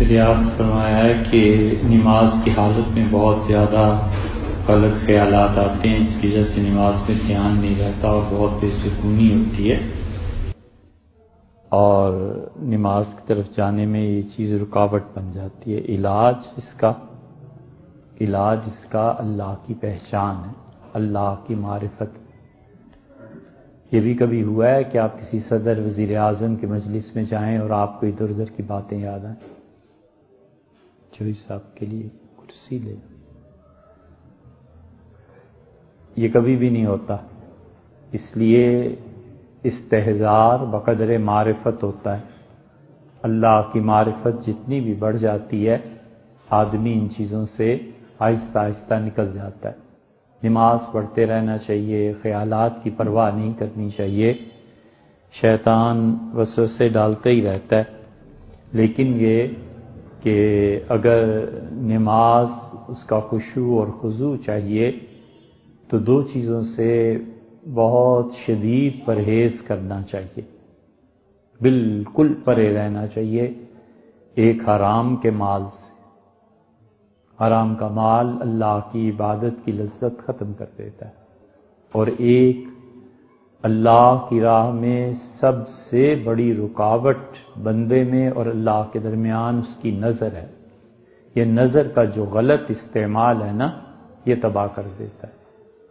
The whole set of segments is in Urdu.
دریافت فرمایا ہے کہ نماز کی حالت میں بہت زیادہ غلط خیالات آتے ہیں، اس کی وجہ سے نماز میں دھیان نہیں رہتا اور بہت بے سکونی ہوتی ہے، اور نماز کی طرف جانے میں یہ چیز رکاوٹ بن جاتی ہے۔ علاج اس کا اللہ کی پہچان ہے، اللہ کی معرفت۔ یہ بھی کبھی ہوا ہے کہ آپ کسی صدر وزیر اعظم کے مجلس میں جائیں اور آپ کو ادھر ادھر کی باتیں یاد آئیں؟ چوہی صاحب کے لیے کرسی لے، یہ کبھی بھی نہیں ہوتا۔ اس لیے استحضار بقدر معرفت ہوتا ہے۔ اللہ کی معرفت جتنی بھی بڑھ جاتی ہے، آدمی ان چیزوں سے آہستہ آہستہ نکل جاتا ہے۔ نماز پڑھتے رہنا چاہیے، خیالات کی پرواہ نہیں کرنی چاہیے۔ شیطان وسوسے ڈالتا ہی رہتا ہے، لیکن یہ کہ اگر نماز اس کا خشوع اور خضوع چاہیے تو دو چیزوں سے بہت شدید پرہیز کرنا چاہیے، بالکل پرے رہنا چاہیے۔ ایک حرام کے مال سے، حرام کا مال اللہ کی عبادت کی لذت ختم کر دیتا ہے، اور ایک اللہ کی راہ میں سب سے بڑی رکاوٹ بندے میں اور اللہ کے درمیان اس کی نظر ہے۔ یہ نظر کا جو غلط استعمال ہے نا، یہ تباہ کر دیتا ہے۔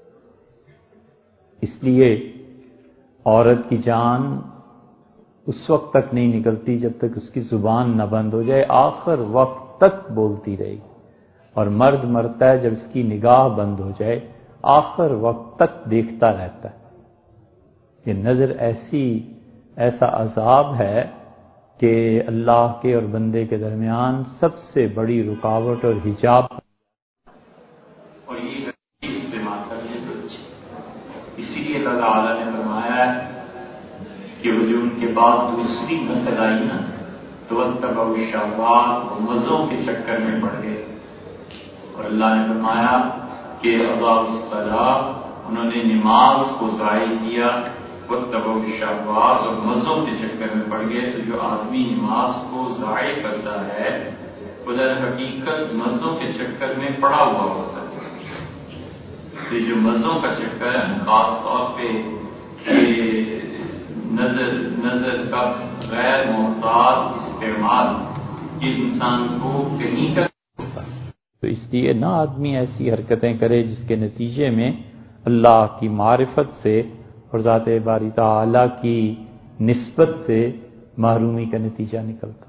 اس لیے عورت کی جان اس وقت تک نہیں نکلتی جب تک اس کی زبان نہ بند ہو جائے، آخر وقت تک بولتی رہے گی، اور مرد مرتا ہے جب اس کی نگاہ بند ہو جائے، آخر وقت تک دیکھتا رہتا ہے۔ یہ نظر ایسا عذاب ہے کہ اللہ کے اور بندے کے درمیان سب سے بڑی رکاوٹ اور حجاب، اور یہ استعمال کرنے جو اچھی۔ اسی لیے اللہ تعالیٰ نے فرمایا ہے کہ وہ جو ان کے بعد دوسری نسل آئی نا، تو اتبعوا الشہوات، وہ مزوں کے چکر میں پڑ گئے، اور اللہ نے فرمایا کہ اضاعوا الصلاۃ، انہوں نے نماز کو ضائع کیا، واتبعوا الشہوات، اور مزوں کے چکر میں پڑ گئے۔ تو جو آدمی نماز کو ضائع کرتا ہے وہ در حقیقت مزوں کے چکر میں پڑا ہوا ہوتا ہے۔ تو جو مزوں کا چکر ہے، خاص طور پہ نظر کا غیر محتاط استعمال، کہ انسان کو کہیں کا ہوتا ہے۔ تو اس لیے نہ آدمی ایسی حرکتیں کرے جس کے نتیجے میں اللہ کی معرفت سے اور ذات باری تعالی کی نسبت سے محرومی کا نتیجہ نکلتا۔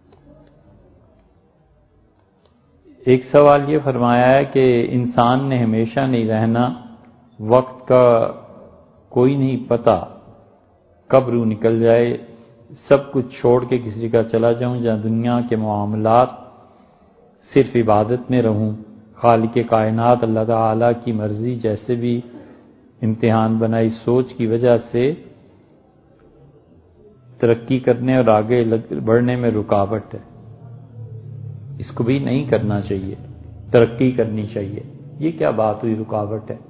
ایک سوال یہ فرمایا ہے کہ انسان نے ہمیشہ نہیں رہنا، وقت کا کوئی نہیں پتہ کب روح نکل جائے، سب کچھ چھوڑ کے کسی جگہ چلا جاؤں جہاں دنیا کے معاملات صرف عبادت میں رہوں، خالق کائنات اللہ تعالیٰ کی مرضی جیسے بھی امتحان بنائی سوچ کی وجہ سے ترقی کرنے اور آگے بڑھنے میں رکاوٹ ہے، اس کو بھی نہیں کرنا چاہیے، ترقی کرنی چاہیے۔ یہ کیا بات ہوئی رکاوٹ ہے؟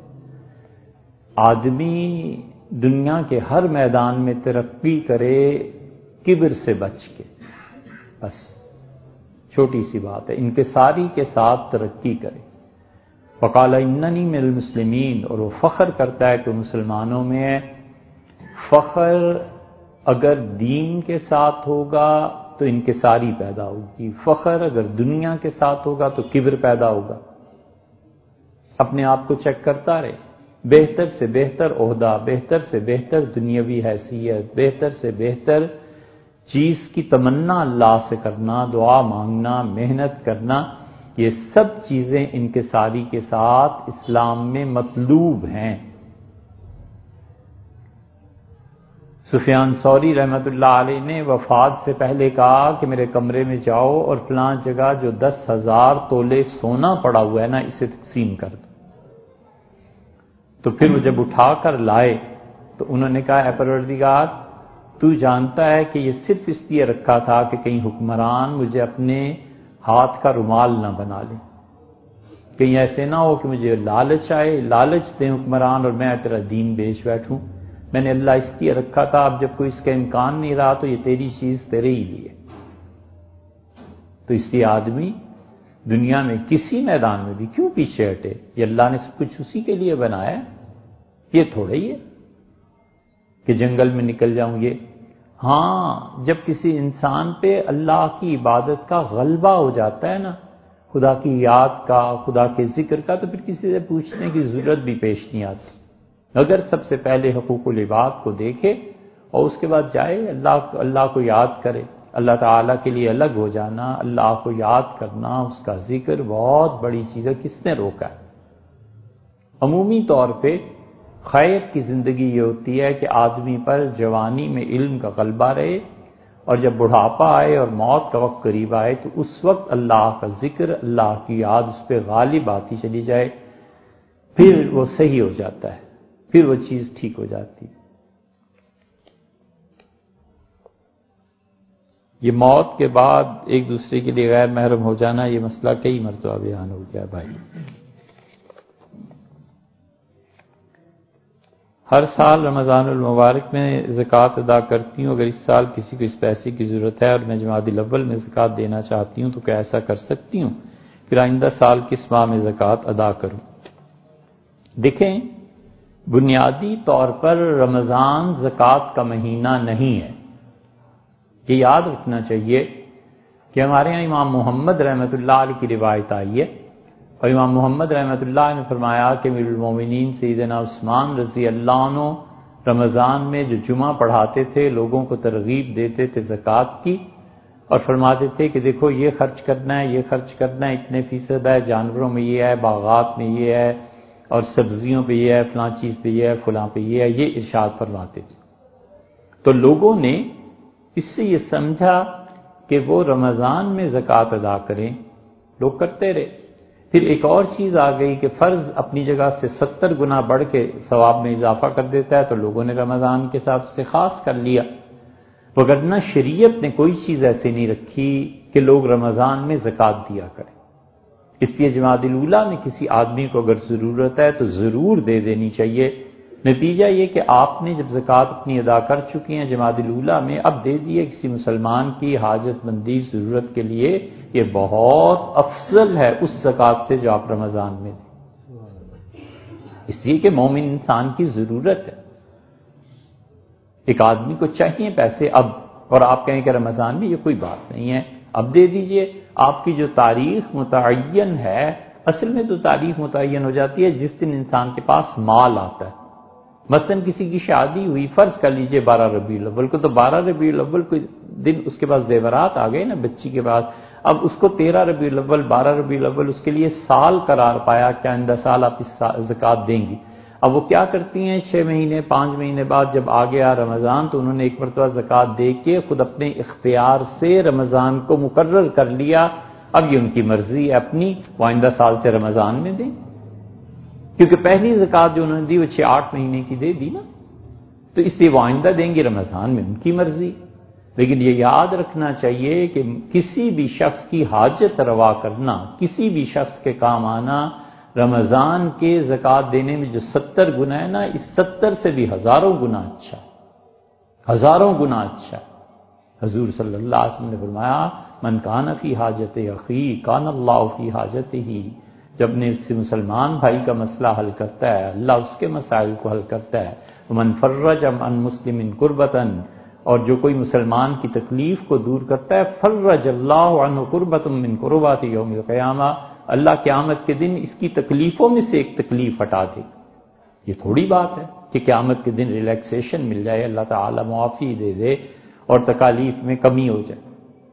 آدمی دنیا کے ہر میدان میں ترقی کرے کبر سے بچ کے، بس چھوٹی سی بات ہے، انکساری کے ساتھ ترقی کرے۔ وقال اننی من المسلمین، اور وہ فخر کرتا ہے کہ مسلمانوں میں ہے۔ فخر اگر دین کے ساتھ ہوگا تو انکساری پیدا ہوگی، فخر اگر دنیا کے ساتھ ہوگا تو کبر پیدا ہوگا۔ اپنے آپ کو چیک کرتا رہے، بہتر سے بہتر عہدہ، بہتر سے بہتر دنیاوی حیثیت، بہتر سے بہتر چیز کی تمنا اللہ سے کرنا، دعا مانگنا، محنت کرنا، یہ سب چیزیں انکساری کے ساتھ اسلام میں مطلوب ہیں۔ سفیان ثوری رحمۃ اللہ علیہ نے وفات سے پہلے کہا کہ میرے کمرے میں جاؤ اور فلاں جگہ جو 10,000 تولے سونا پڑا ہوا ہے نا، اسے تقسیم کر دو۔ تو پھر وہ جب اٹھا کر لائے تو انہوں نے کہا، اے پروردگار، تو جانتا ہے کہ یہ صرف اس لیے رکھا تھا کہ کہیں حکمران مجھے اپنے ہاتھ کا رومال نہ بنا لے، کہیں ایسے نہ ہو کہ مجھے لالچ آئے، لالچ دیں حکمران اور میں تیرا دین بیچ بیٹھوں۔ میں نے اللہ اس لیے رکھا تھا، اب جب کوئی اس کا امکان نہیں رہا تو یہ تیری چیز تیرے ہی لیے۔ تو اس لیے آدمی دنیا میں کسی میدان میں بھی کیوں پیچھے ہٹے؟ یہ اللہ نے سب کچھ اسی کے لیے بنایا ہے، یہ تھوڑا ہی ہے کہ جنگل میں نکل جاؤں یہ۔ ہاں، جب کسی انسان پہ اللہ کی عبادت کا غلبہ ہو جاتا ہے نا، خدا کی یاد کا، خدا کے ذکر کا، تو پھر کسی سے پوچھنے کی ضرورت بھی پیش نہیں آتی۔ اگر سب سے پہلے حقوق العباد کو دیکھے اور اس کے بعد جائے اللہ کو یاد کرے، اللہ تعالیٰ کے لیے الگ ہو جانا، اللہ کو یاد کرنا، اس کا ذکر بہت بڑی چیز ہے۔ کس نے روکا ہے؟ عمومی طور پہ خیر کی زندگی یہ ہوتی ہے کہ آدمی پر جوانی میں علم کا غلبہ رہے، اور جب بڑھاپا آئے اور موت کا وقت قریب آئے تو اس وقت اللہ کا ذکر، اللہ کی یاد اس پہ غالب آتی چلی جائے، پھر وہ صحیح ہو جاتا ہے، پھر وہ چیز ٹھیک ہو جاتی ہے۔ یہ موت کے بعد ایک دوسرے کے لیے غیر محرم ہو جانا، یہ مسئلہ کئی مرتبہ بیان ہو گیا بھائی۔ ہر سال رمضان المبارک میں زکوٰۃ ادا کرتی ہوں، اگر اس سال کسی کو اس پیسے کی ضرورت ہے اور میں جمادی الاول میں زکوٰۃ دینا چاہتی ہوں تو کیا ایسا کر سکتی ہوں؟ پھر آئندہ سال کس ماہ میں زکوٰۃ ادا کروں؟ دیکھیں، بنیادی طور پر رمضان زکوٰۃ کا مہینہ نہیں ہے، یہ یاد رکھنا چاہیے کہ ہمارے یہاں امام محمد رحمۃ اللہ علیہ کی روایت آئی ہے، اور امام محمد رحمۃ اللہ نے فرمایا کہ امیر المومنین سیدنا عثمان رضی اللہ عنہ رمضان میں جو جمعہ پڑھاتے تھے، لوگوں کو ترغیب دیتے تھے زکوٰۃ کی، اور فرماتے تھے کہ دیکھو یہ خرچ کرنا ہے، یہ خرچ کرنا ہے، اتنے فیصد ہے، جانوروں میں یہ ہے، باغات میں یہ ہے، اور سبزیوں پہ یہ ہے، فلاں چیز پہ یہ ہے، فلاں پہ یہ ہے، یہ ارشاد فرماتے تھے۔ تو لوگوں نے اس سے یہ سمجھا کہ وہ رمضان میں زکوٰۃ ادا کریں، لوگ کرتے رہے۔ پھر ایک اور چیز آ گئی کہ فرض اپنی جگہ سے 70 گنا بڑھ کے ثواب میں اضافہ کر دیتا ہے، تو لوگوں نے رمضان کے ساتھ سے خاص کر لیا، وگرنہ شریعت نے کوئی چیز ایسی نہیں رکھی کہ لوگ رمضان میں زکوٰۃ دیا کریں۔ اس لیے جمادی الاولیٰ میں کسی آدمی کو اگر ضرورت ہے تو ضرور دے دینی چاہیے۔ نتیجہ یہ کہ آپ نے جب زکوٰۃ اپنی ادا کر چکی ہیں جمادی الاولیٰ میں، اب دے دیے کسی مسلمان کی حاجت مندی ضرورت کے لیے، یہ بہت افضل ہے اس زکوٰۃ سے جو آپ رمضان میں دیں، اس لیے کہ مومن انسان کی ضرورت ہے۔ ایک آدمی کو چاہیے پیسے اب، اور آپ کہیں کہ رمضان میں، یہ کوئی بات نہیں ہے، اب دے دیجئے۔ آپ کی جو تاریخ متعین ہے، اصل میں تو تاریخ متعین ہو جاتی ہے جس دن انسان کے پاس مال آتا ہے۔ مثلا کسی کی شادی ہوئی، فرض کر لیجئے 12 ربیع الاول کو، تو 12 ربیع الاول کو دن اس کے پاس زیورات آ گئے نا بچی کے بعد، اب اس کو 13 ربیع الاول 12 ربیع الاول اس کے لیے سال قرار پایا کہ آئندہ سال آپ اس زکوٰۃ دیں گی۔ اب وہ کیا کرتی ہیں، 6 مہینے 5 مہینے بعد جب آ گیا رمضان تو انہوں نے ایک مرتبہ زکوٰۃ دے کے خود اپنے اختیار سے رمضان کو مقرر کر لیا، اب یہ ان کی مرضی ہے اپنی، وہ آئندہ سال سے رمضان میں دیں، کیونکہ پہلی زکوٰۃ جو انہوں نے دی وہ 6-8 مہینے کی دے دی نا، تو اس لیے وہ آئندہ دیں گے رمضان میں، ان کی مرضی۔ لیکن یہ یاد رکھنا چاہیے کہ کسی بھی شخص کی حاجت روا کرنا، کسی بھی شخص کے کام آنا، رمضان کے زکوٰۃ دینے میں جو 70 گنا ہے نا، اس 70 سے بھی ہزاروں گنا اچھا، ہزاروں گنا اچھا۔ حضور صلی اللہ علیہ وسلم نے فرمایا من کان فی حاجت اخی کان اللہ فی حاجتہ، جب نے اس مسلمان بھائی کا مسئلہ حل کرتا ہے، اللہ اس کے مسائل کو حل کرتا ہے۔ من فرج عن مسلم کربۃ، اور جو کوئی مسلمان کی تکلیف کو دور کرتا ہے، فرج اللہ عنہ کربۃ من کربات یوم القیامہ، اللہ قیامت کے دن اس کی تکلیفوں میں سے ایک تکلیف ہٹا دے۔ یہ تھوڑی بات ہے کہ قیامت کے دن ریلیکسیشن مل جائے، اللہ تعالی معافی دے دے اور تکالیف میں کمی ہو جائے۔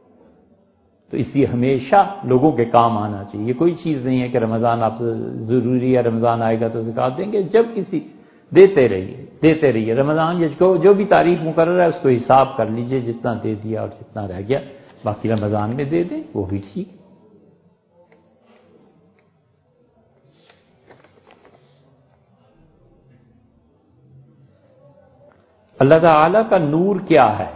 تو اس لیے ہمیشہ لوگوں کے کام آنا چاہیے، یہ کوئی چیز نہیں ہے کہ رمضان آپ ضروری ہے، رمضان آئے گا تو زکوٰۃ دیں گے، جب کسی دیتے رہیے رمضان جو بھی تاریخ مقرر ہے اس کو حساب کر لیجئے، جتنا دے دیا اور جتنا رہ گیا باقی رمضان میں دے دیں، وہ بھی ٹھیک ہے۔ اللہ تعالی کا نور کیا ہے؟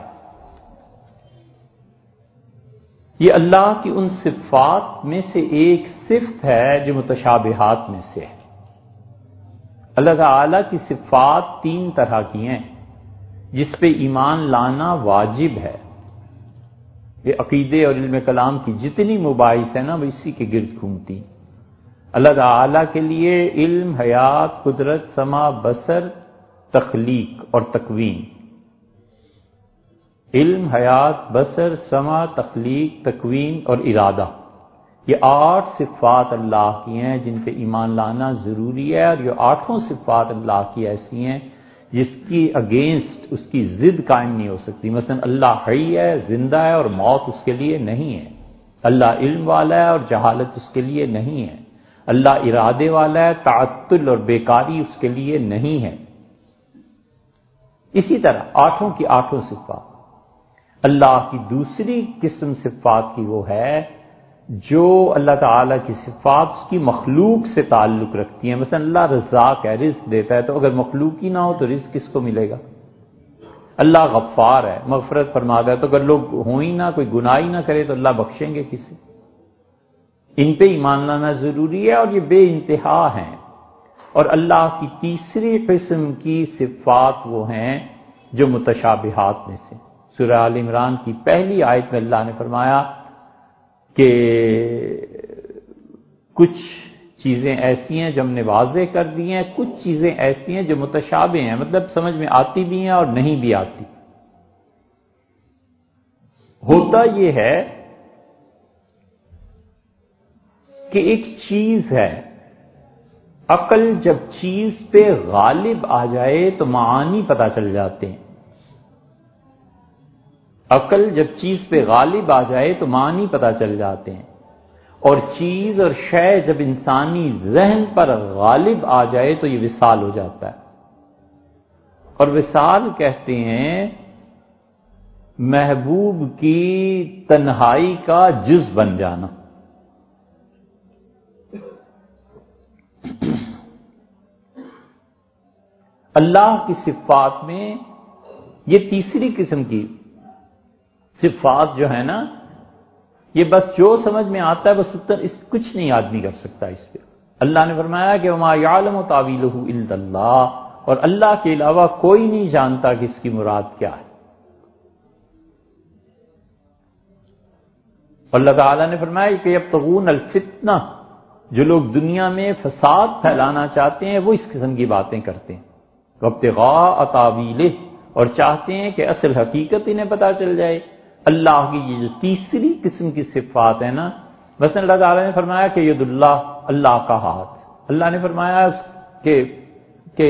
یہ اللہ کی ان صفات میں سے ایک صفت ہے جو متشابہات میں سے ہے۔ اللہ تعالیٰ کی صفات 3 طرح کی ہیں جس پہ ایمان لانا واجب ہے۔ یہ عقیدے اور علم کلام کی جتنی مباحث ہیں نا وہ اسی کے گرد گھومتی ہیں۔ اللہ تعالی کے لیے علم، حیات، قدرت، سمع، بصر، تخلیق اور تکوین، علم، حیات، بصر، سمع، تخلیق، تکوین اور ارادہ، یہ 8 صفات اللہ کی ہیں جن پہ ایمان لانا ضروری ہے، اور یہ 8 صفات اللہ کی ایسی ہیں جس کی اگینسٹ، اس کی ضد قائم نہیں ہو سکتی۔ مثلا اللہ حی ہے، زندہ ہے، اور موت اس کے لیے نہیں ہے۔ اللہ علم والا ہے اور جہالت اس کے لیے نہیں ہے۔ اللہ ارادے والا ہے، تعطل اور بیکاری اس کے لیے نہیں ہے۔ اسی طرح 8 کی 8 صفات۔ اللہ کی دوسری قسم صفات کی وہ ہے جو اللہ تعالیٰ کی صفات اس کی مخلوق سے تعلق رکھتی ہیں۔ مثلا اللہ رزاق ہے، رزق دیتا ہے، تو اگر مخلوق ہی نہ ہو تو رزق کس کو ملے گا؟ اللہ غفار ہے، مغفرت فرماتا ہے، تو اگر لوگ ہوں ہی نہ، کوئی گناہ ہی نہ کرے تو اللہ بخشیں گے کسے؟ ان پہ ایمان لانا ضروری ہے، اور یہ بے انتہا ہیں۔ اور اللہ کی تیسری قسم کی صفات وہ ہیں جو متشابہات میں سے۔ سورہ آل عمران کی پہلی آیت میں اللہ نے فرمایا کہ کچھ چیزیں ایسی ہیں جو ہم نے واضح کر دی ہیں، کچھ چیزیں ایسی ہیں جو متشابہ ہیں، مطلب سمجھ میں آتی بھی ہیں اور نہیں بھی آتی۔ ہوتا یہ ہے کہ ایک چیز ہے، عقل جب چیز پہ غالب آ جائے تو معانی پتہ چل جاتے ہیں۔ عقل جب چیز پہ غالب آ جائے تو معنی پتہ چل جاتے ہیں، اور چیز اور شے جب انسانی ذہن پر غالب آ جائے تو یہ وصال ہو جاتا ہے۔ اور وصال کہتے ہیں محبوب کی تنہائی کا جز بن جانا۔ اللہ کی صفات میں یہ تیسری قسم کی صفات جو ہے نا، یہ بس جو سمجھ میں آتا ہے بس اس کچھ نہیں آدمی کر سکتا اس پہ۔ اللہ نے فرمایا کہ وما یعلم تاویلہ الا اللہ، اور اللہ کے علاوہ کوئی نہیں جانتا کہ اس کی مراد کیا ہے۔ اللہ تعالیٰ نے فرمایا کہ یبتغون الفتنہ، جو لوگ دنیا میں فساد پھیلانا چاہتے ہیں وہ اس قسم کی باتیں کرتے ہیں، وابتغاء تاویلہ، اور چاہتے ہیں کہ اصل حقیقت انہیں پتہ چل جائے۔ اللہ کی یہ جو تیسری قسم کی صفات ہے نا، مثلا اللہ تعالیٰ نے فرمایا کہ ید اللہ، اللہ کا ہاتھ، اللہ نے فرمایا کہ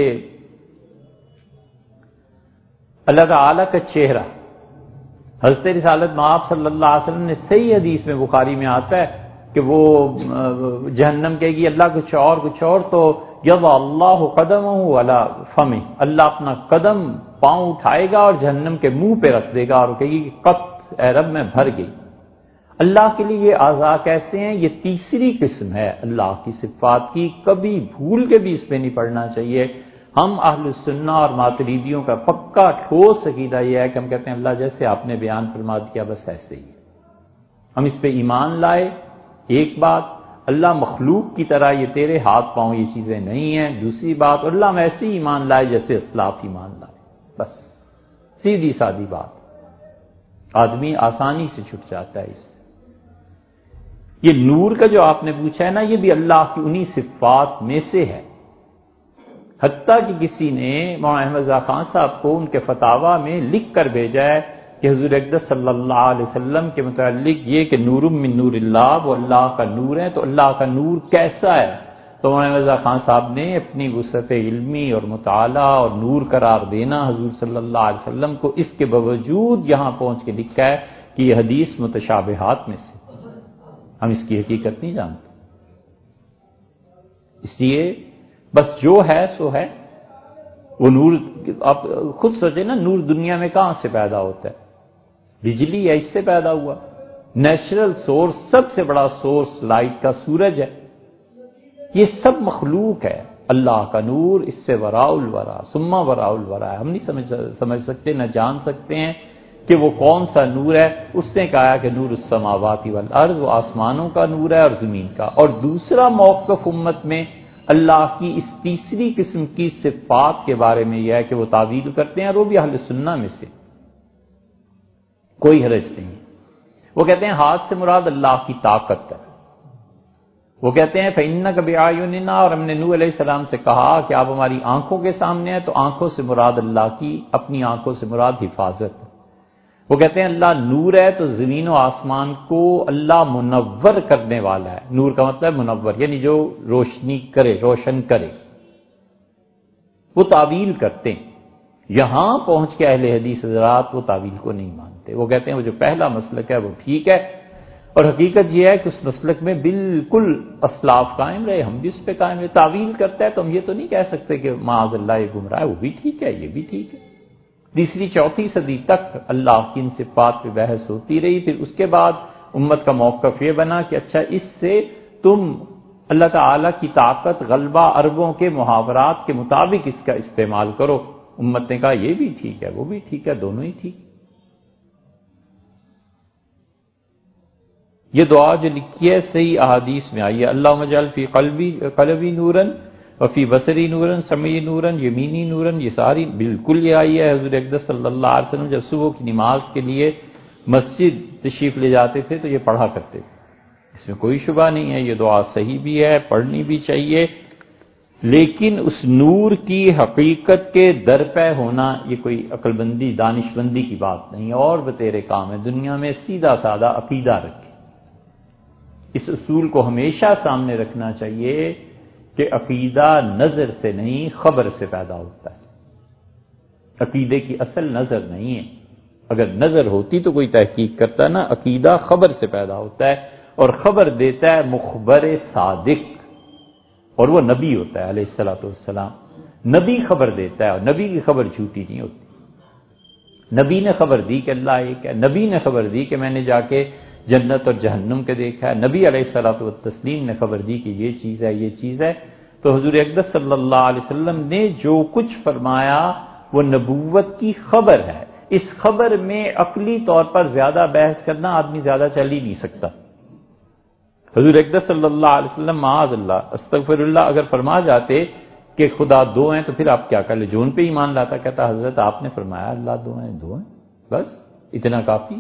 اللہ تعالیٰ کا چہرہ، حضرت رسالت مآب صلی اللہ علیہ وسلم نے صحیح حدیث میں بخاری میں آتا ہے کہ وہ جہنم کہے گی اللہ کچھ اور، تو یضع اللہ قدمہ علی فمہ، اللہ اپنا قدم پاؤں اٹھائے گا اور جہنم کے منہ پہ رکھ دے گا اور کہے گی کہ قط اے رب میں بھر گئی۔ اللہ کے لیے یہ اعضاء کیسے ہیں؟ یہ تیسری قسم ہے اللہ کی صفات کی، کبھی بھول کے بھی اس پہ نہیں پڑنا چاہیے۔ ہم اہل السنہ اور ماتریدیوں کا پکا ٹھوس عقیدہ یہ ہے کہ ہم کہتے ہیں اللہ جیسے آپ نے بیان فرما دیا بس ایسے ہی، ہم اس پہ ایمان لائے۔ ایک بات، اللہ مخلوق کی طرح یہ تیرے ہاتھ پاؤں یہ چیزیں نہیں ہیں۔ دوسری بات، اللہ ہم ایسے ہی ایمان لائے جیسے اسلاف ایمان لائے، بس سیدھی سادی بات، آدمی آسانی سے چھٹ جاتا ہے اس سے۔ یہ نور کا جو آپ نے پوچھا ہے نا، یہ بھی اللہ کی انہی صفات میں سے ہے۔ حتیٰ کہ کسی نے مولانا احمد رضا خان صاحب کو ان کے فتاویٰ میں لکھ کر بھیجا ہے کہ حضور اقدس صلی اللہ علیہ وسلم کے متعلق یہ کہ نور من نور اللہ، وہ اللہ کا نور ہے، تو اللہ کا نور کیسا ہے؟ تو مولانا احمد رضا خان صاحب نے اپنی وسعت علمی اور مطالعہ اور نور قرار دینا حضور صلی اللہ علیہ وسلم کو، اس کے باوجود یہاں پہنچ کے لکھا ہے کہ یہ حدیث متشابہات میں سے، ہم اس کی حقیقت نہیں جانتے۔ اس لیے بس جو ہے سو ہے۔ وہ نور، آپ خود سوچیں نا، نور دنیا میں کہاں سے پیدا ہوتا ہے؟ بجلی ہے، اس سے پیدا ہوا۔ نیچرل سورس، سب سے بڑا سورس لائٹ کا سورج ہے۔ یہ سب مخلوق ہے۔ اللہ کا نور اس سے وراء الورا، ثم وراء الورا ہے۔ ہم نہیں سمجھ سکتے، نہ جان سکتے ہیں کہ وہ کون سا نور ہے۔ اس نے کہا کہ نور السماوات والارض، وہ آسمانوں کا نور ہے اور زمین کا۔ اور دوسرا موقف امت میں اللہ کی اس تیسری قسم کی صفات کے بارے میں یہ ہے کہ وہ تعویل کرتے ہیں، اور وہ بھی اہل سنہ میں سے، کوئی حرج نہیں۔ وہ کہتے ہیں ہاتھ سے مراد اللہ کی طاقت ہے. وہ کہتے ہیں فَإِنَّكَ بِأَعْيُنِنَا، اور ہم نے نوح علیہ السلام سے کہا کہ آپ ہماری آنکھوں کے سامنے ہیں، تو آنکھوں سے مراد اللہ کی اپنی آنکھوں سے مراد حفاظت ہے. وہ کہتے ہیں اللہ نور ہے، تو زمین و آسمان کو اللہ منور کرنے والا ہے. نور کا مطلب منور، یعنی جو روشنی کرے، روشن کرے. وہ تعویل کرتے ہیں. یہاں پہنچ کے اہل حدیث حضرات وہ تعویل کو نہیں مانتے. وہ کہتے ہیں وہ جو پہلا مسلک ہے وہ ٹھیک ہے، اور حقیقت یہ ہے کہ اس مسلک میں بالکل اسلاف قائم رہے، ہم بھی اس پہ قائم رہے. تعویل کرتا ہے تو ہم یہ تو نہیں کہہ سکتے کہ معاذ اللہ یہ گمراہ ہے، وہ بھی ٹھیک ہے، یہ بھی ٹھیک ہے. تیسری چوتھی صدی تک اللہ کی ان صفات پہ بحث ہوتی رہی. پھر اس کے بعد امت کا موقف یہ بنا کہ اچھا اس سے تم اللہ تعالی کی طاقت، غلبہ، عربوں کے محاورات کے مطابق اس کا استعمال کرو. امت نے کہا یہ بھی ٹھیک ہے، وہ بھی ٹھیک ہے، دونوں ہی ٹھیک. یہ دعا جو لکھی ہے صحیح احادیث میں آئی ہے، اللہم اجعل فی قلبی نورن وفی بصری نورن سمعی نورن یمینی نورن. یہ ساری بالکل یہ آئی ہے. حضور اقدس صلی اللہ علیہ وسلم جب صبح کی نماز کے لیے مسجد تشریف لے جاتے تھے تو یہ پڑھا کرتے تھے. اس میں کوئی شبہ نہیں ہے، یہ دعا صحیح بھی ہے، پڑھنی بھی چاہیے. لیکن اس نور کی حقیقت کے درپے ہونا یہ کوئی عقل بندی، دانش بندی کی بات نہیں ہے. اور بتیرے کام ہے دنیا میں، سیدھا سادہ عقیدہ رکھے. اس اصول کو ہمیشہ سامنے رکھنا چاہیے کہ عقیدہ نظر سے نہیں، خبر سے پیدا ہوتا ہے. عقیدے کی اصل نظر نہیں ہے. اگر نظر ہوتی تو کوئی تحقیق کرتا نا. عقیدہ خبر سے پیدا ہوتا ہے، اور خبر دیتا ہے مخبر صادق، اور وہ نبی ہوتا ہے علیہ الصلوۃ والسلام. نبی خبر دیتا ہے، اور نبی کی خبر جھوٹی نہیں ہوتی. نبی نے خبر دی کہ اللہ ایک ہے. نبی نے خبر دی کہ میں نے جا کے جنت اور جہنم کے دیکھا ہے. نبی علیہ الصلوۃ والتسلیم نے خبر دی کہ یہ چیز ہے، یہ چیز ہے. تو حضور اقدس صلی اللہ علیہ وسلم نے جو کچھ فرمایا وہ نبوت کی خبر ہے. اس خبر میں عقلی طور پر زیادہ بحث کرنا آدمی زیادہ چل ہی نہیں سکتا. حضور اقدس صلی اللہ علیہ وسلم معاذ اللہ استغفر اللہ اگر فرما جاتے کہ خدا دو ہیں تو پھر آپ کیا کر لیں؟ جو ان پہ ایمان لاتا کہتا حضرت آپ نے فرمایا اللہ دو ہیں، دو ہیں، بس اتنا کافی.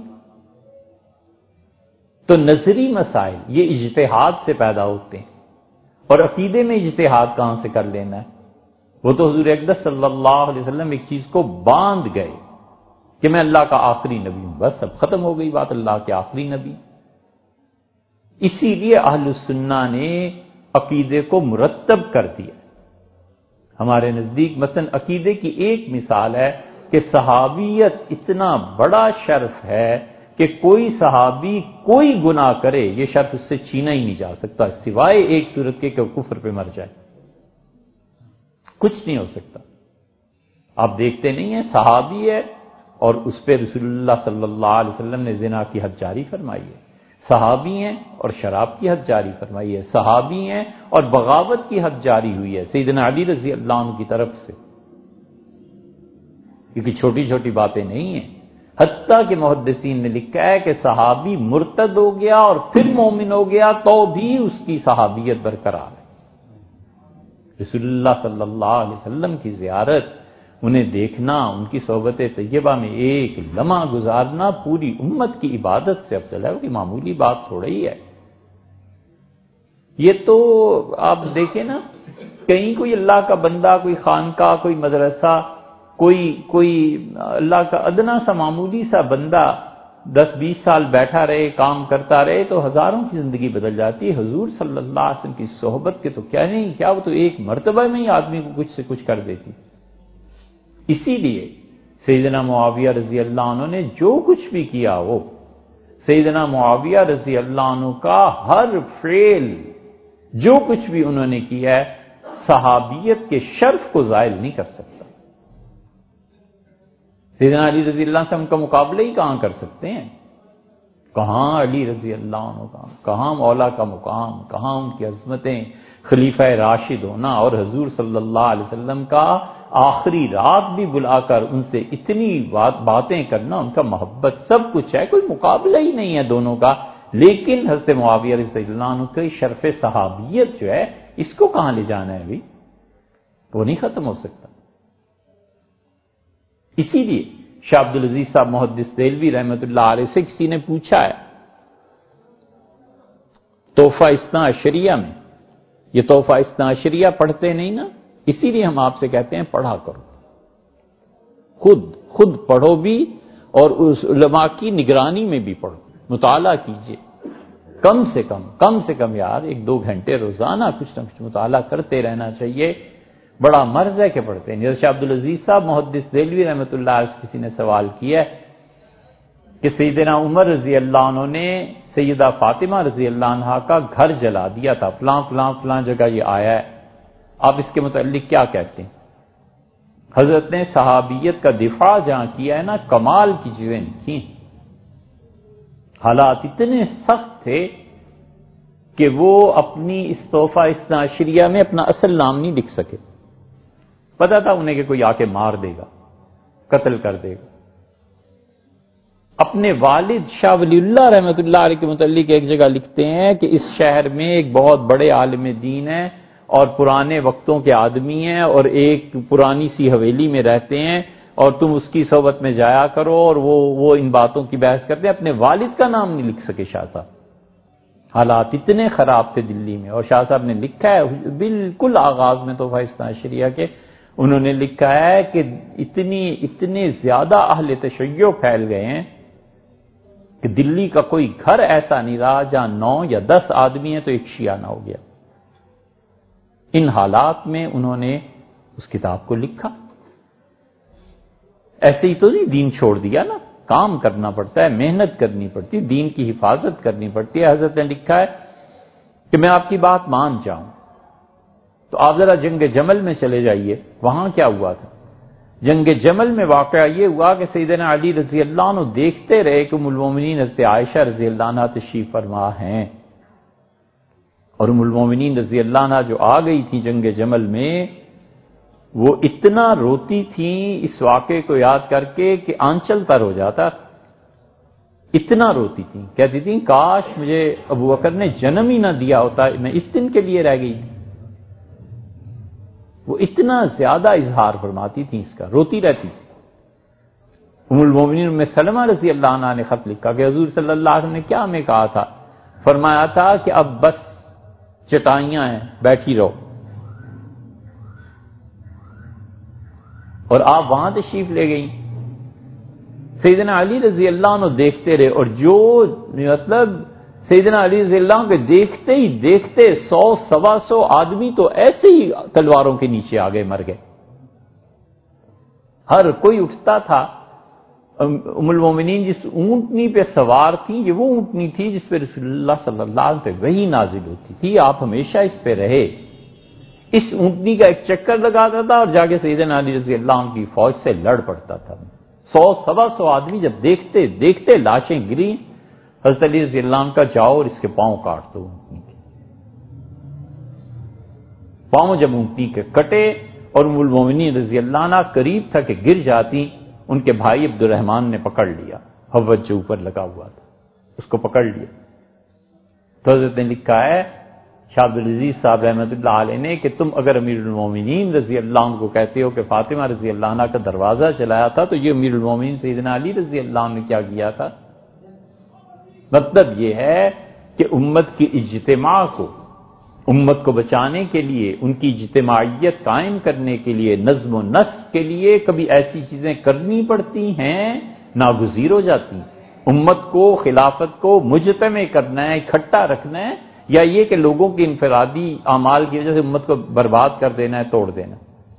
تو نظری مسائل یہ اجتہاد سے پیدا ہوتے ہیں، اور عقیدے میں اجتہاد کہاں سے کر لینا ہے؟ وہ تو حضور اقدس صلی اللہ علیہ وسلم ایک چیز کو باندھ گئے کہ میں اللہ کا آخری نبی ہوں، بس اب ختم ہو گئی بات، اللہ کے آخری نبی. اسی لیے اہل السنہ نے عقیدے کو مرتب کر دیا. ہمارے نزدیک مثلا عقیدے کی ایک مثال ہے کہ صحابیت اتنا بڑا شرف ہے کہ کوئی صحابی کوئی گناہ کرے یہ شرف اس سے چھینا ہی نہیں جا سکتا، سوائے ایک صورت کے کہ وہ کفر پہ مر جائے. کچھ نہیں ہو سکتا. آپ دیکھتے نہیں ہیں صحابی ہے اور اس پہ رسول اللہ صلی اللہ علیہ وسلم نے زنا کی حد جاری فرمائی ہے. صحابی ہیں اور شراب کی حد جاری فرمائی ہے. صحابی ہیں اور بغاوت کی حد جاری ہوئی ہے سیدنا علی رضی اللہ عنہ کی طرف سے. کیونکہ چھوٹی چھوٹی باتیں نہیں ہیں. حتیٰ کہ محدثین نے لکھا ہے کہ صحابی مرتد ہو گیا اور پھر مومن ہو گیا تو بھی اس کی صحابیت برقرار ہے. رسول اللہ صلی اللہ علیہ وسلم کی زیارت، انہیں دیکھنا، ان کی صحبت طیبہ میں ایک لمحہ گزارنا پوری امت کی عبادت سے افضل ہے. وہ کوئی معمولی بات تھوڑا ہی ہے. یہ تو آپ دیکھیں نا، کہیں کوئی اللہ کا بندہ، کوئی خانقاہ، کوئی مدرسہ، کوئی اللہ کا ادنا سا معمولی سا بندہ 10-20 سال بیٹھا رہے، کام کرتا رہے تو ہزاروں کی زندگی بدل جاتی ہے. حضور صلی اللہ علیہ وسلم کی صحبت کے تو کیا نہیں، کیا وہ تو ایک مرتبہ میں ہی آدمی کو کچھ سے کچھ کر دیتی. اسی لیے سیدنا معاویہ رضی اللہ عنہ نے جو کچھ بھی کیا، وہ سیدنا معاویہ رضی اللہ عنہ کا ہر فعل جو کچھ بھی انہوں نے کیا ہے صحابیت کے شرف کو زائل نہیں کر سکتا. سیدنا علی رضی اللہ عنہ سے ان کا مقابلہ ہی کہاں کر سکتے ہیں؟ کہاں علی رضی اللہ عنہ کا، کہاں مولا کا مقام، کہاں ان کی عظمتیں، خلیفہ راشد ہونا، اور حضور صلی اللہ علیہ وسلم کا آخری رات بھی بلا کر ان سے اتنی باتیں کرنا، ان کا محبت، سب کچھ ہے، کوئی مقابلہ ہی نہیں ہے دونوں کا. لیکن حضرت معاویہ رضی اللہ عنہ کی شرف صحابیت جو ہے اس کو کہاں لے جانا ہے بھائی؟ وہ نہیں ختم ہو سکتا. اسی لیے شاہ عبدالعزیز صاحب محدث دہلوی رحمۃ اللہ علیہ سے کسی نے پوچھا ہے تحفہ اثنا عشریہ میں، یہ تحفہ اثنا عشریہ پڑھتے نہیں نا، اسی لیے ہم آپ سے کہتے ہیں پڑھا کرو، خود پڑھو بھی، اور اس علماء کی نگرانی میں بھی پڑھو، مطالعہ کیجئے، کم سے کم یار 1-2 گھنٹے روزانہ کچھ نہ کچھ مطالعہ کرتے رہنا چاہیے۔ بڑا مرض ہے کہ پڑھتے ہیں۔ جیسے عبدالعزیز صاحب محدث دہلوی رحمۃ اللہ علیہ سے کسی نے سوال کیا کہ سیدنا عمر رضی اللہ عنہ نے سیدہ فاطمہ رضی اللہ عنہا کا گھر جلا دیا تھا، فلاں جگہ یہ آیا ہے، آپ اس کے متعلق کیا کہتے ہیں؟ حضرت نے صحابیت کا دفاع جہاں کیا ہے نا، کمال کی چیزیں لکھی ہیں۔ حالات اتنے سخت تھے کہ وہ اپنی اس تحفہ اثنا عشریہ میں اپنا اصل نام نہیں لکھ سکے، پتا تھا انہیں کہ کوئی آ کے مار دے گا، قتل کر دے گا۔ اپنے والد شاہ ولی اللہ رحمۃ اللہ علیہ کے متعلق ایک جگہ لکھتے ہیں کہ اس شہر میں ایک بہت بڑے عالم دین ہیں اور پرانے وقتوں کے آدمی ہیں اور ایک پرانی سی حویلی میں رہتے ہیں، اور تم اس کی صحبت میں جایا کرو، اور وہ ان باتوں کی بحث کرتے ہیں۔ اپنے والد کا نام نہیں لکھ سکے شاہ صاحب، حالات اتنے خراب تھے دلی میں۔ اور شاہ صاحب نے لکھا ہے بالکل آغاز میں تحفہ اثنا عشریہ کے، انہوں نے لکھا ہے کہ اتنے زیادہ اہل تشیع پھیل گئے ہیں کہ دلی کا کوئی گھر ایسا نہیں رہا جہاں 9 یا 10 آدمی ہیں تو ایک شیعہ نہ ہو گیا۔ ان حالات میں انہوں نے اس کتاب کو لکھا، ایسے ہی تو نہیں دین چھوڑ دیا نا، کام کرنا پڑتا ہے، محنت کرنی پڑتی ہے، دین کی حفاظت کرنی پڑتی ہے۔ حضرت نے لکھا ہے کہ میں آپ کی بات مان جاؤں تو آپ ذرا جنگ جمل میں چلے جائیے، وہاں کیا ہوا تھا؟ جنگ جمل میں واقعہ یہ ہوا کہ سیدنا علی رضی اللہ عنہ دیکھتے رہے کہ ام المومنین حضرت عائشہ رضی اللہ عنہ تشریف فرما ہیں، اور ام المومنین رضی اللہ عنہ جو آ گئی تھی جنگ جمل میں، وہ اتنا روتی تھیں اس واقعے کو یاد کر کے کہ آنچل تر ہو جاتا، اتنا روتی تھیں، کہتی تھیں کاش مجھے ابو بکر نے جنم ہی نہ دیا ہوتا، میں اس دن کے لیے رہ گئی تھی۔ وہ اتنا زیادہ اظہار فرماتی تھیں اس کا، روتی رہتی تھی۔ ام المومنین ام سلمہ رضی اللہ عنہ نے خط لکھا کہ حضور صلی اللہ علیہ وسلم نے کیا ہمیں کہا تھا؟ فرمایا تھا کہ اب بس چٹائیاں ہیں، بیٹھی رہو، اور آپ وہاں تشریف لے گئیں۔ سیدنا علی رضی اللہ عنہ دیکھتے رہے، اور جو مطلب سیدنا علی رضی اللہ عنہ کے دیکھتے ہی 100-125 آدمی تو ایسے ہی تلواروں کے نیچے آ گئے، مر گئے۔ ہر کوئی اٹھتا تھا۔ ام المومنین جس اونٹنی پہ سوار تھیں، یہ وہ اونٹنی تھی جس پہ رسول اللہ صلی اللہ علیہ وسلم پہ وحی نازل ہوتی تھی، آپ ہمیشہ اس پہ رہے۔ اس اونٹنی کا ایک چکر لگاتا تھا اور جا کے سیدنا علی رضی اللہ عنہ کی فوج سے لڑ پڑتا تھا۔ 100-125 آدمی جب دیکھتے لاشیں گری، حضرت علی رضی اللہ عنہ کا جاؤ اور اس کے پاؤں کاٹ دو۔ اونٹنی کے پاؤں جب اونٹنی کے کٹے اور ام المومنین رضی اللہ عنہ قریب تھا کہ گر جاتی، ان کے بھائی عبد الرحمن نے پکڑ لیا، حوض جو اوپر لگا ہوا تھا اس کو پکڑ لیا۔ تو حضرت نے لکھا ہے شاہ عبدالعزیز صاحب رحمۃ اللہ علیہ نے کہ تم اگر امیر المومنین رضی اللہ عنہ کو کہتے ہو کہ فاطمہ رضی اللہ عنہ کا دروازہ چلایا تھا، تو یہ امیر المومنین سیدنا علی رضی اللہ عنہ نے کیا کیا تھا؟ مطلب یہ ہے کہ امت کی اجتماع کو، امت کو بچانے کے لیے، ان کی اجتماعیت قائم کرنے کے لیے، نظم و نسق کے لیے کبھی ایسی چیزیں کرنی پڑتی ہیں، ناگزیر ہو جاتی ہیں۔ امت کو، خلافت کو مجتمع کرنا ہے، اکٹھا رکھنا ہے، یا یہ کہ لوگوں کے انفرادی اعمال کی وجہ سے امت کو برباد کر دینا ہے، توڑ دینا۔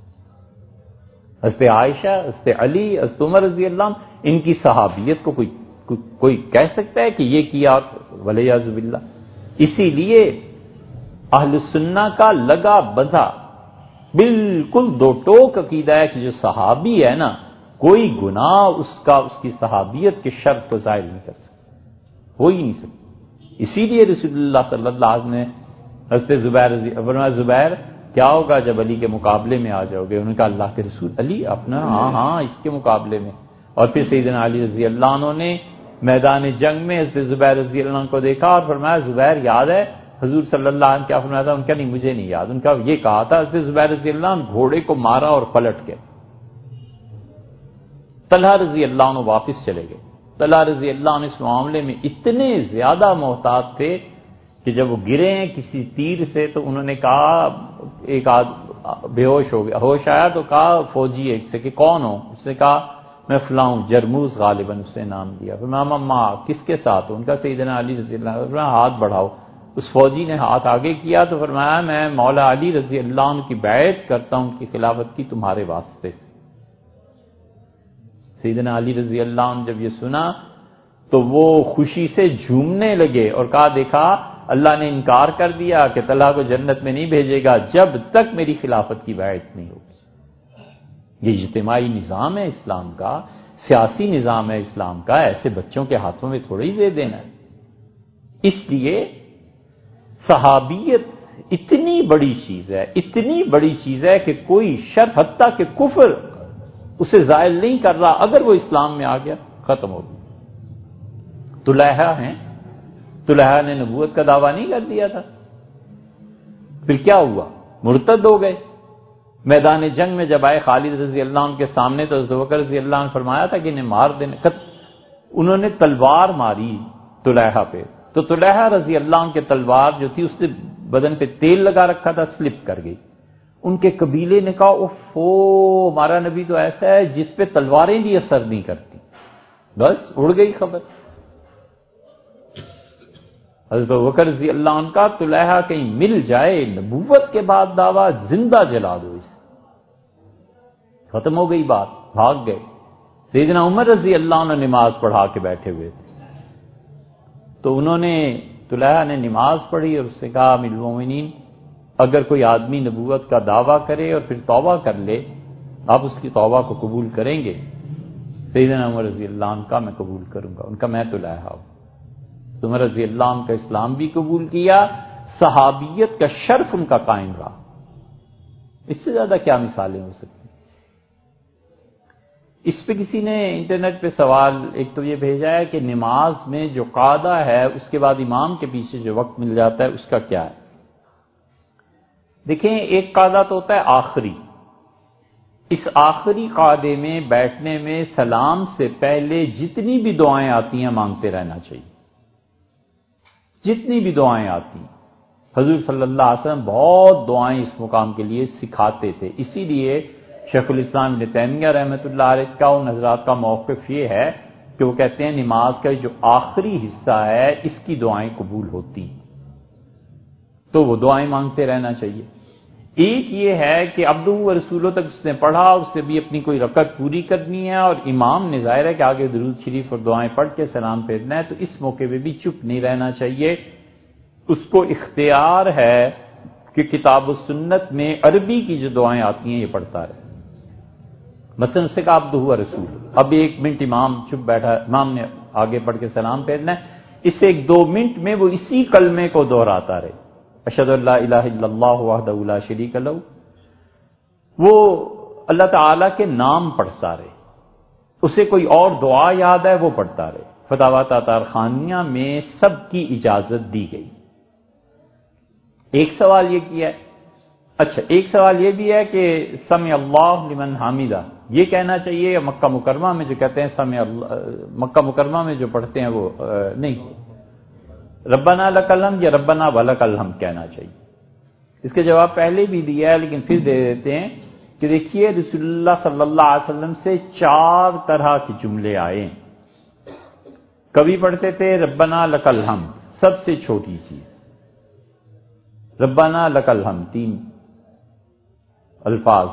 حضرت عائشہ، حضرت علی، حضرت عمر رضی اللہ عنہ، ان کی صحابیت کو کوئی کہہ سکتا ہے کہ یہ کیا؟ ولیعذ باللہ۔ اسی لیے اہل سنہ کا لگا بدھا بالکل دو ٹوک عقیدہ ہے کہ جو صحابی ہے نا، کوئی گناہ اس کی صحابیت کے شرط کو ظاہر نہیں کر سکتا، ہو ہی نہیں سکتا۔ اسی لیے رسول اللہ صلی اللہ علیہ وسلم نے حضرت زبیر کیا ہوگا جب علی کے مقابلے میں آ جاؤ گے؟ انہوں نے کہا اللہ کے رسول علی اپنا ہاں اس کے مقابلے میں۔ اور پھر سیدنا علی رضی اللہ عنہ نے میدان جنگ میں حضرت زبیر رضی اللہ عنہ کو دیکھا اور فرمایا زبیر یاد ہے حضور صلی اللہ علیہ وسلم کیا فرمایا تھا؟ ان کا نہیں، مجھے نہیں یاد، ان کا یہ کہا تھا حضرت زبیر رضی اللہ عنہ گھوڑے کو مارا اور پلٹ گئے۔ طلحہ رضی اللہ عنہ واپس چلے گئے۔ طلحہ رضی اللہ عنہ اس معاملے میں اتنے زیادہ محتاط تھے کہ جب وہ گرے ہیں کسی تیر سے تو انہوں نے کہا، ایک بے ہوش ہو گیا، ہوش آیا تو کہا فوجی ایک سے کہ کون ہو؟ اس نے کہا میں فلاں ہوں، جرموز غالباً اس نے نام دیا۔ پھر ماما کس کے ساتھ ہو؟ ان کا سیدنا علی رضی اللہ عنہ۔ ہاتھ بڑھاؤ۔ اس فوجی نے ہاتھ آگے کیا تو فرمایا میں مولا علی رضی اللہ عنہ کی بیعت کرتا ہوں کہ خلافت کی تمہارے واسطے سے۔ سیدنا علی رضی اللہ عنہ جب یہ سنا تو وہ خوشی سے جھومنے لگے اور کہا دیکھا اللہ نے انکار کر دیا کہ طلحہ کو جنت میں نہیں بھیجے گا جب تک میری خلافت کی بیعت نہیں ہوگی۔ یہ اجتماعی نظام ہے اسلام کا، سیاسی نظام ہے اسلام کا، ایسے بچوں کے ہاتھوں میں تھوڑی دے دینا ہے۔ اس لیے صحابیت اتنی بڑی چیز ہے، اتنی بڑی چیز ہے کہ کوئی شر حتیٰ کہ کفر اسے زائل نہیں کر رہا، اگر وہ اسلام میں آ گیا ختم ہو گیا۔ طلحہ ہیں، طلحہ نے نبوت کا دعویٰ نہیں کر دیا تھا، پھر کیا ہوا؟ مرتد ہو گئے۔ میدان جنگ میں جب آئے خالد رضی اللہ عنہ کے سامنے تو حضرت بکر رضی اللہ عنہ فرمایا تھا کہ انہیں مار دینے، انہوں نے تلوار ماری طلحہ پہ، تو طلحہ رضی اللہ عنہ کے تلوار جو تھی اس نے بدن پہ تیل لگا رکھا تھا، سلپ کر گئی۔ ان کے قبیلے نے کہا اوفو، ہمارا نبی تو ایسا ہے جس پہ تلواریں بھی اثر نہیں کرتی، بس اڑ گئی خبر۔ حضرت بکر رضی اللہ عنہ کا طلحہ کہیں مل جائے نبوت کے بعد دعویٰ زندہ جلا دو اسے، ختم ہو گئی بات، بھاگ گئے۔ سیدنا عمر رضی اللہ عنہ نماز پڑھا کے بیٹھے ہوئے تھے، تو انہوں نے طلحہ نے نماز پڑھی اور اس سے کہا امیر المومنین اگر کوئی آدمی نبوت کا دعویٰ کرے اور پھر توبہ کر لے آپ اس کی توبہ کو قبول کریں گے؟ سیدنا عمر رضی اللہ عنہ کا میں قبول کروں گا۔ ان کا میں طلحہ ہوں۔ عمر رضی اللہ عنہ کا اسلام بھی قبول کیا، صحابیت کا شرف ان کا قائم رہا۔ اس سے زیادہ کیا مثالیں ہو سکتی؟ اس پہ کسی نے انٹرنیٹ پہ سوال ایک تو یہ بھیجا ہے کہ نماز میں جو قاعدہ ہے اس کے بعد امام کے پیچھے جو وقت مل جاتا ہے اس کا کیا ہے؟ دیکھیں ایک قاعدہ تو ہوتا ہے آخری، اس آخری قاعدے میں بیٹھنے میں سلام سے پہلے جتنی بھی دعائیں آتی ہیں مانگتے رہنا چاہیے، جتنی بھی دعائیں آتی ہیں۔ حضور صلی اللہ علیہ وسلم بہت دعائیں اس مقام کے لیے سکھاتے تھے، اسی لیے شیخ الاسلام ابن تیمیہ رحمۃ اللہ علیہ کا ان حضرات کا موقف یہ ہے کہ وہ کہتے ہیں نماز کا جو آخری حصہ ہے اس کی دعائیں قبول ہوتی ہیں، تو وہ دعائیں مانگتے رہنا چاہیے۔ ایک یہ ہے کہ عبدہ و رسولہ تک اس نے پڑھا، اس سے بھی اپنی کوئی رکعت پوری کرنی ہے اور امام نے ظاہر ہے کہ آگے درود شریف اور دعائیں پڑھ کے سلام پھیرنا ہے، تو اس موقع پہ بھی چپ نہیں رہنا چاہیے، اس کو اختیار ہے کہ کتاب و سنت میں عربی کی جو دعائیں آتی ہیں یہ پڑھتا رہے۔ مثلا اس سے کہا عبدہ و رسول، اب 1 منٹ امام چپ بیٹھا، امام نے آگے پڑھ کے سلام پھیرنا ہے، اس سے 1-2 منٹ میں وہ اسی کلمے کو دہراتا رہے، اشہد ان لا الہ الا اللہ وحدہ لا شریک لہ، وہ اللہ تعالی کے نام پڑھتا رہے، اسے کوئی اور دعا یاد ہے وہ پڑھتا رہے۔ فتاوی تاتارخانیہ میں سب کی اجازت دی گئی۔ ایک سوال یہ کیا ہے، اچھا ایک سوال یہ بھی ہے کہ سمع اللہ لمن حمیدہ یہ کہنا چاہیے، یا مکہ مکرمہ میں جو کہتے ہیں سمع اللہ، مکہ مکرمہ میں جو پڑھتے ہیں وہ نہیں، ربنا لک الحمد یا ربنا ولک الحمد کہنا چاہیے؟ اس کے جواب پہلے بھی دیا ہے لیکن پھر دے دیتے ہیں کہ دیکھیے رسول اللہ صلی اللہ علیہ وسلم سے 4 طرح کے جملے آئے ہیں۔ کبھی پڑھتے تھے ربنا لک الحمد، سب سے چھوٹی چیز، ربنا لک الحمد 3 الفاظ۔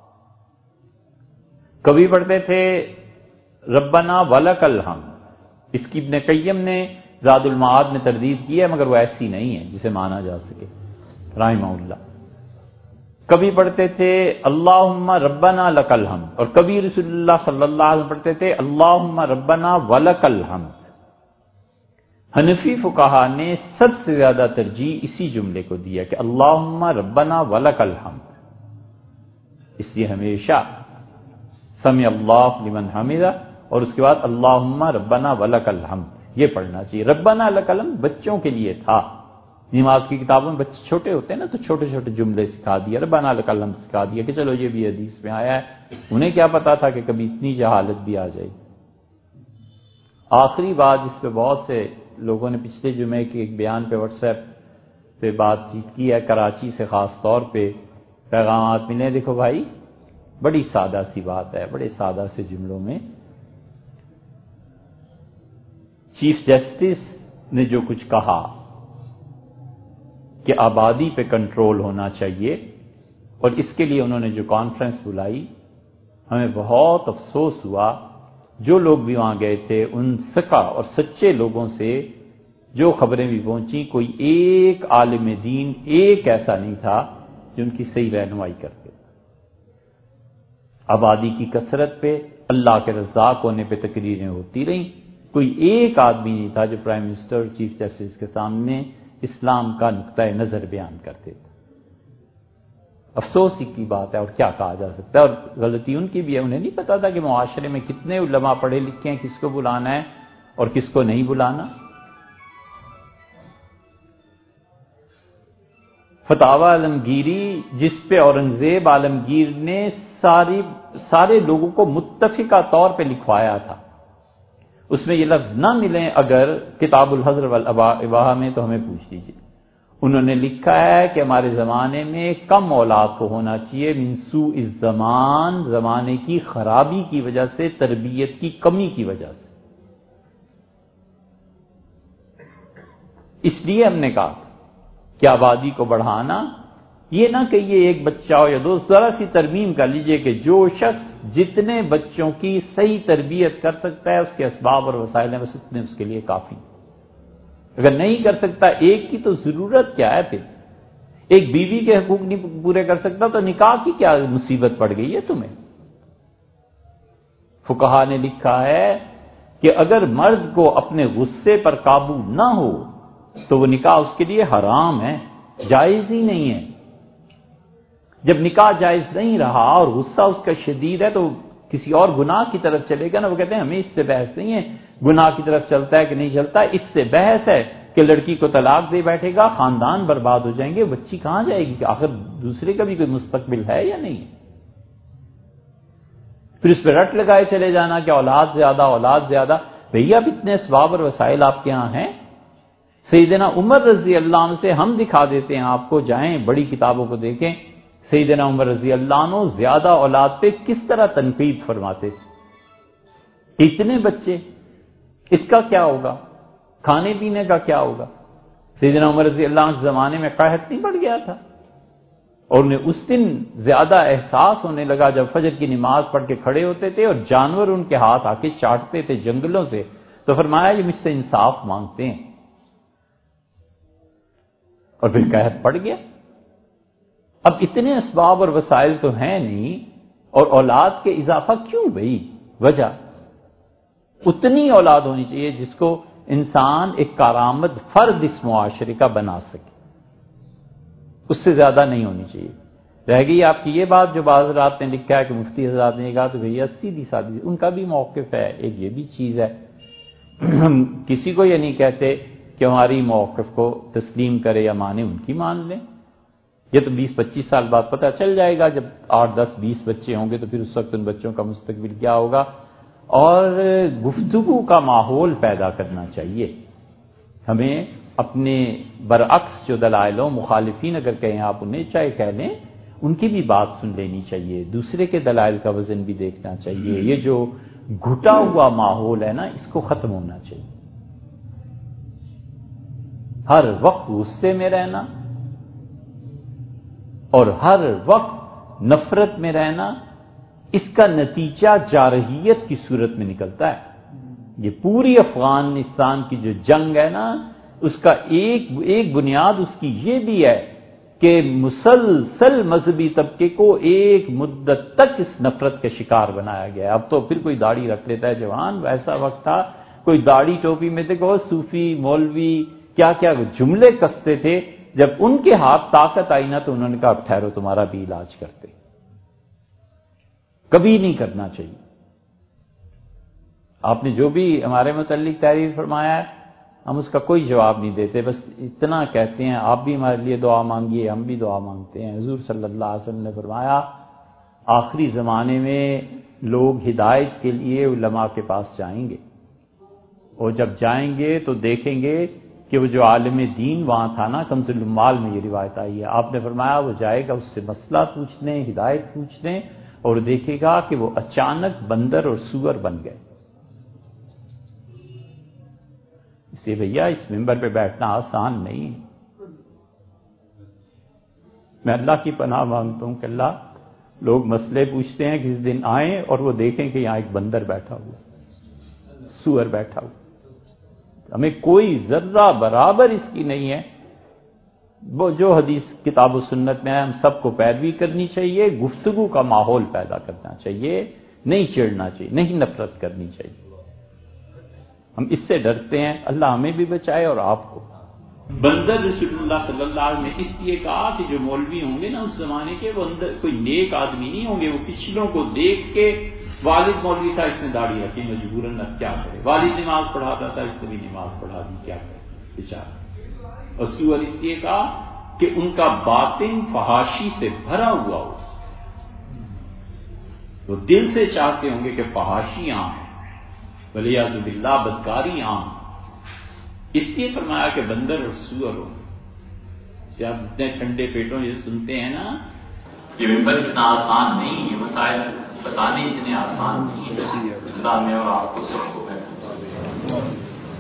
کبھی پڑھتے تھے ربنا ولک الحمد، اس کی ابن قیم نے زاد المعاد میں تردید کی ہے مگر وہ ایسی نہیں ہے جسے مانا جا سکے رحمہ اللہ۔ کبھی پڑھتے تھے اللہم ربنا لک الحمد، اور کبھی رسول اللہ صلی اللہ علیہ وسلم پڑھتے تھے اللہم ربنا ولک الحمد۔ حنفی فقہا نے سب سے زیادہ ترجیح اسی جملے کو دیا کہ اللہم ربنا ولک الحمد، اس لیے ہمیشہ سمع اللہ لمن حمیدہ اور اس کے بعد اللہم ربنا ولک الحمد یہ پڑھنا چاہیے۔ ربنا لک الحمد بچوں کے لیے تھا، نماز کی کتابوں میں بچے چھوٹے ہوتے ہیں نا تو چھوٹے چھوٹے جملے سکھا دیا، ربنا لک الحمد سکھا دیا کہ چلو یہ بھی حدیث میں آیا ہے، انہیں کیا پتا تھا کہ کبھی اتنی جہالت بھی آ جائے۔ آخری بات جس پہ بہت سے لوگوں نے پچھلے جمعے کے ایک بیان پہ واٹس ایپ پہ بات چیت کی ہے، کراچی سے خاص طور پہ پیغامات ملے. دیکھو بھائی، بڑی سادہ سی بات ہے، بڑے سادہ سے جملوں میں چیف جسٹس نے جو کچھ کہا کہ آبادی پہ کنٹرول ہونا چاہیے، اور اس کے لیے انہوں نے جو کانفرنس بلائی، ہمیں بہت افسوس ہوا. جو لوگ بھی وہاں گئے تھے ان سکا اور سچے لوگوں سے جو خبریں بھی پہنچی، کوئی ایک عالم دین ایک ایسا نہیں تھا جو ان کی صحیح رہنمائی کرتے. آبادی کی کثرت پہ، اللہ کے رزاق ہونے پہ تقریریں ہوتی رہیں، کوئی ایک آدمی نہیں تھا جو پرائم منسٹر اور چیف جسٹس کے سامنے اسلام کا نقطہ نظر بیان کرتے تھے. افسوس ہی کی بات ہے، اور کیا کہا جا سکتا ہے. اور غلطی ان کی بھی ہے، انہیں نہیں پتا تھا کہ معاشرے میں کتنے علماء پڑھے لکھے ہیں، کس کو بلانا ہے اور کس کو نہیں بلانا. فتاوی عالمگیری جس پہ اورنگزیب عالمگیر نے سارے لوگوں کو متفقہ طور پہ لکھوایا تھا، اس میں یہ لفظ نہ ملیں اگر کتاب الحظر والاباحہ میں تو ہمیں پوچھ لیجیے. انہوں نے لکھا ہے کہ ہمارے زمانے میں کم اولاد کو ہونا چاہیے، من سوء الزمان، زمانے کی خرابی کی وجہ سے، تربیت کی کمی کی وجہ سے. اس لیے ہم نے کہا کہ آبادی کو بڑھانا، یہ نہ کہ یہ ایک بچہ ہو یا دو، ذرا سی ترمیم کر لیجئے کہ جو شخص جتنے بچوں کی صحیح تربیت کر سکتا ہے، اس کے اسباب اور وسائل ہیں، بس اتنے اس کے لیے کافی. اگر نہیں کر سکتا ایک کی تو ضرورت کیا ہے پھر؟ ایک بیوی کے حقوق نہیں پورے کر سکتا تو نکاح کی کیا مصیبت پڑ گئی ہے تمہیں؟ فقہا نے لکھا ہے کہ اگر مرد کو اپنے غصے پر قابو نہ ہو تو وہ نکاح اس کے لیے حرام ہے، جائز ہی نہیں ہے. جب نکاح جائز نہیں رہا اور غصہ اس کا شدید ہے تو کسی اور گناہ کی طرف چلے گا نا. وہ کہتے ہیں ہمیں اس سے بحث نہیں ہے گناہ کی طرف چلتا ہے کہ نہیں چلتا، اس سے بحث ہے کہ لڑکی کو طلاق دے بیٹھے گا، خاندان برباد ہو جائیں گے، بچی کہاں جائے گی؟ کہ آخر دوسرے کا بھی کوئی مستقبل ہے یا نہیں؟ پھر اس پہ رٹ لگائے چلے جانا کہ اولاد زیادہ اولاد زیادہ. بھیا اب اتنے اسباب اور وسائل آپ کے ہاں ہیں. سیدنا عمر رضی اللہ عنہ سے ہم دکھا دیتے ہیں آپ کو، جائیں بڑی کتابوں کو دیکھیں، سیدنا عمر رضی اللہ عنہ زیادہ اولاد پہ کس طرح تنقید فرماتے تھے. اتنے بچے، اس کا کیا ہوگا؟ کھانے پینے کا کیا ہوگا؟ سیدنا عمر رضی اللہ عنہ کے زمانے میں قحط نہیں بڑھ گیا تھا؟ اور انہیں اس دن زیادہ احساس ہونے لگا جب فجر کی نماز پڑھ کے کھڑے ہوتے تھے اور جانور ان کے ہاتھ آ کے چاٹتے تھے جنگلوں سے، تو فرمایا یہ مجھ سے انصاف مانگتے ہیں، اور پھر قحط پڑ گیا. اب اتنے اسباب اور وسائل تو ہیں نہیں، اور اولاد کے اضافہ کیوں بھئی؟ وجہ اتنی اولاد ہونی چاہیے جس کو انسان ایک کارآمد فرد اس معاشرے کا بنا سکے، اس سے زیادہ نہیں ہونی چاہیے. رہ گئی آپ کی یہ بات جو بعض حضرات نے لکھا ہے کہ مفتی حضرات نے کہا، تو بھیا سیدھی سادھی ان کا بھی موقف ہے، ایک یہ بھی چیز ہے. ہم کسی کو یہ نہیں کہتے کہ ہماری موقف کو تسلیم کرے یا مانے، ان کی مان لیں. یہ تو 20-25 سال بعد پتہ چل جائے گا، جب 8-10-20 بچے ہوں گے تو پھر اس وقت ان بچوں کا مستقبل کیا ہوگا. اور گفتگو کا ماحول پیدا کرنا چاہیے. ہمیں اپنے برعکس جو دلائل ہوں، مخالفین اگر کہیں آپ انہیں چاہے کہہ لیں، ان کی بھی بات سن لینی چاہیے، دوسرے کے دلائل کا وزن بھی دیکھنا چاہیے. یہ جو گھٹا ہوا ماحول ہے نا، اس کو ختم ہونا چاہیے. ہر وقت غصے میں رہنا اور ہر وقت نفرت میں رہنا، اس کا نتیجہ جارحیت کی صورت میں نکلتا ہے. یہ پوری افغانستان کی جو جنگ ہے نا، اس کا ایک بنیاد اس کی یہ بھی ہے کہ مسلسل مذہبی طبقے کو ایک مدت تک اس نفرت کا شکار بنایا گیا. اب تو پھر کوئی داڑھی رکھ لیتا ہے جوان، ویسا وقت تھا کوئی داڑھی ٹوپی میں دیکھو صوفی مولوی کیا کیا جملے کستے تھے. جب ان کے ہاتھ طاقت آئی نا تو انہوں نے کہا اب ٹھہرو تمہارا بھی علاج کرتے. کبھی نہیں کرنا چاہیے. آپ نے جو بھی ہمارے متعلق تحریر فرمایا ہے ہم اس کا کوئی جواب نہیں دیتے، بس اتنا کہتے ہیں آپ بھی ہمارے لیے دعا مانگیے، ہم بھی دعا مانگتے ہیں. حضور صلی اللہ علیہ وسلم نے فرمایا آخری زمانے میں لوگ ہدایت کے لیے علماء کے پاس جائیں گے، اور جب جائیں گے تو دیکھیں گے کہ وہ جو عالم دین وہاں تھا نا، کنز الاموال میں یہ روایت آئی ہے، آپ نے فرمایا وہ جائے گا اس سے مسئلہ پوچھنے، ہدایت پوچھنے، اور دیکھے گا کہ وہ اچانک بندر اور سور بن گئے۔ اس لیے بھیا اس ممبر پہ بیٹھنا آسان نہیں ہے۔ میں اللہ کی پناہ مانگتا ہوں کہ اللہ، لوگ مسئلے پوچھتے ہیں، کس دن آئیں اور وہ دیکھیں کہ یہاں ایک بندر بیٹھا ہوا، سور بیٹھا ہوا، ہمیں کوئی ذرہ برابر اس کی نہیں ہے۔ وہ جو حدیث کتاب و سنت میں ہے ہم سب کو پیروی کرنی چاہیے، گفتگو کا ماحول پیدا کرنا چاہیے، نہیں چڑھنا چاہیے، نہیں نفرت کرنی چاہیے۔ ہم اس سے ڈرتے ہیں، اللہ ہمیں بھی بچائے اور آپ کو۔ بندر رسول اللہ صلی اللہ علیہ وسلم نے اس لیے کہا کہ جو مولوی ہوں گے نا اس زمانے کے، وہ اندر کوئی نیک آدمی نہیں ہوں گے، وہ پچھلوں کو دیکھ کے، والد مولوی تھا اس نے داڑھی رکھی مجبوراً، اب کیا کرے، والد نماز پڑھاتا تھا اس نے بھی نماز پڑھا دی، کیا کرے بیچارہ۔ اور سور اس لیے کہا کہ ان کا باطن فحاشی سے بھرا ہوا ہو، وہ دل سے چاہتے ہوں گے کہ فحاشی عام ہے، ولیعوذ باللہ بدکاری عام، اس لیے فرمایا کہ بندر اور سور ہو۔ سے آپ جتنے ٹھنڈے پیٹوں یہ سنتے ہیں نا، یہ ممبر اتنا آسان نہیں ہے، مسائل بتانے اتنے آسان نہیں ہے۔ اللہ میں اور آپ کو سب کو